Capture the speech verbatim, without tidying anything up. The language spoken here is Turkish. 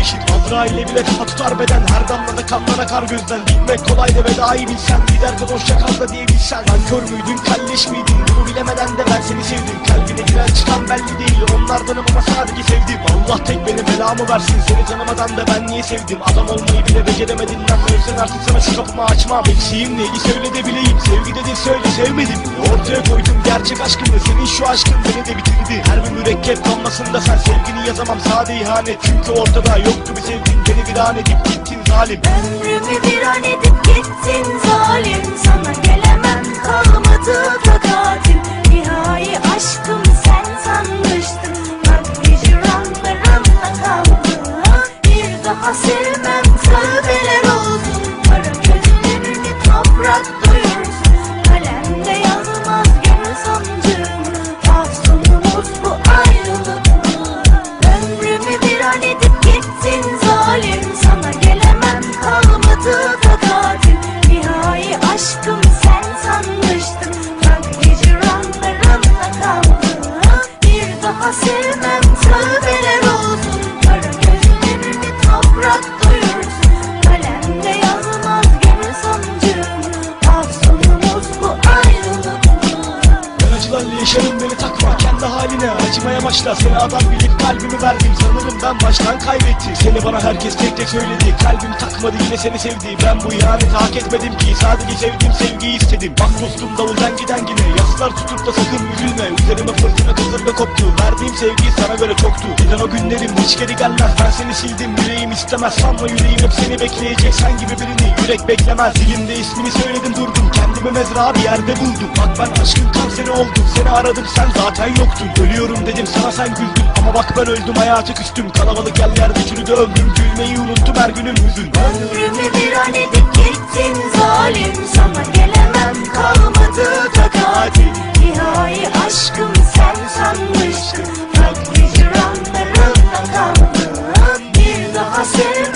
değişir. Azrail'e bile kafa tutar beden, her damlada kanlar akar gözden. Gitmek kolay da vedayı bilsen, giderken hoşça kal da diyebilsen. Nankör müydün, kalleş miydin, bunu bilemeden de ben seni sevdim. Kalbine giren çıkan belli değil, onlardanım ama sadece sevdim. Allah tek beni belamı versin, seni tanımadan da ben niye sevdim. Adam olmayı bile beceremedin lan, o yüzden artık sana şu kapımı açmam. Eksiğim neydi söyle de bileyim, sevgi dedin söyle sevmedim. Ortaya koydum gerçek aşkımı, senin şu aşkın beni de bitirdi. Her bir mürekkep damlasında sen sevgini yazamam, sade ihanet. Çünkü ortada yoktu bir sevgin, beni bir an edip gittin zalim. Ömrümü bir an edip gittin zalim, sana gelemem kalmadı takatim. Nihai aşkım sen sanmıştım, bak hicranlarımla kaldı. Bir daha sevmem tövbeler olsun, para gözlerini toprak doyursun. Kalemde yazmaz gönül sancım, ah sonumuz bu ayrılık mı? Ömrümü bir an edip gittin zalim, sana gelemem kalmadı takatim. Nihai aşkım sen sanmıştım, bak hicranlarımla kaldı. Bir daha sevmem tövbeler olsun, para gözlerini toprak doyursun. Kalemde yazmaz gönül sancım, ah sonumuz bu ayrılık mı? Ben acılarla yaşarım, beni takma kendi haline, acımaya başla. Seni adam bilip kalbimi verdim, sanırım ben baştan kaybettim. Seni bana herkes tek tek söyledi, kalbimi takmadı yine seni sevdi. Ben bu ihaneti hak etmedim ki, sadece sevdiğim sevgiyi istedim. Bak dostum davuldan giden yine, yaslar tutup da sakın üzülme. Üzerime fırtına kasırga koptu, verdiğim sevgi sana göre çoktu. Giden o günlerim hiç geri gelmez, ben seni sildim yüreğim istemez. Sanma yüreğim hep seni bekleyecek, sen gibi birini yürek beklemez. Dilimde ismini söyledim durdum, kendime mezra bir yerde buldum. Bak ben aşkın kanseri oldum, seni aradım sen zaten yoktun. Ölüyorum dedim sana sen güldün, ama bak ben öldüm hayata küstüm. Kalabalık yerlerde çürüdü ömrüm, gülmeyi unuttum her günüm hüzün. Ömrümü bir an edip gittin zalim, sana gelemem kalmadı takatim. Nihai aşkım sen sanmıştım, bak hicranlarımla kaldım. Bir daha sevmem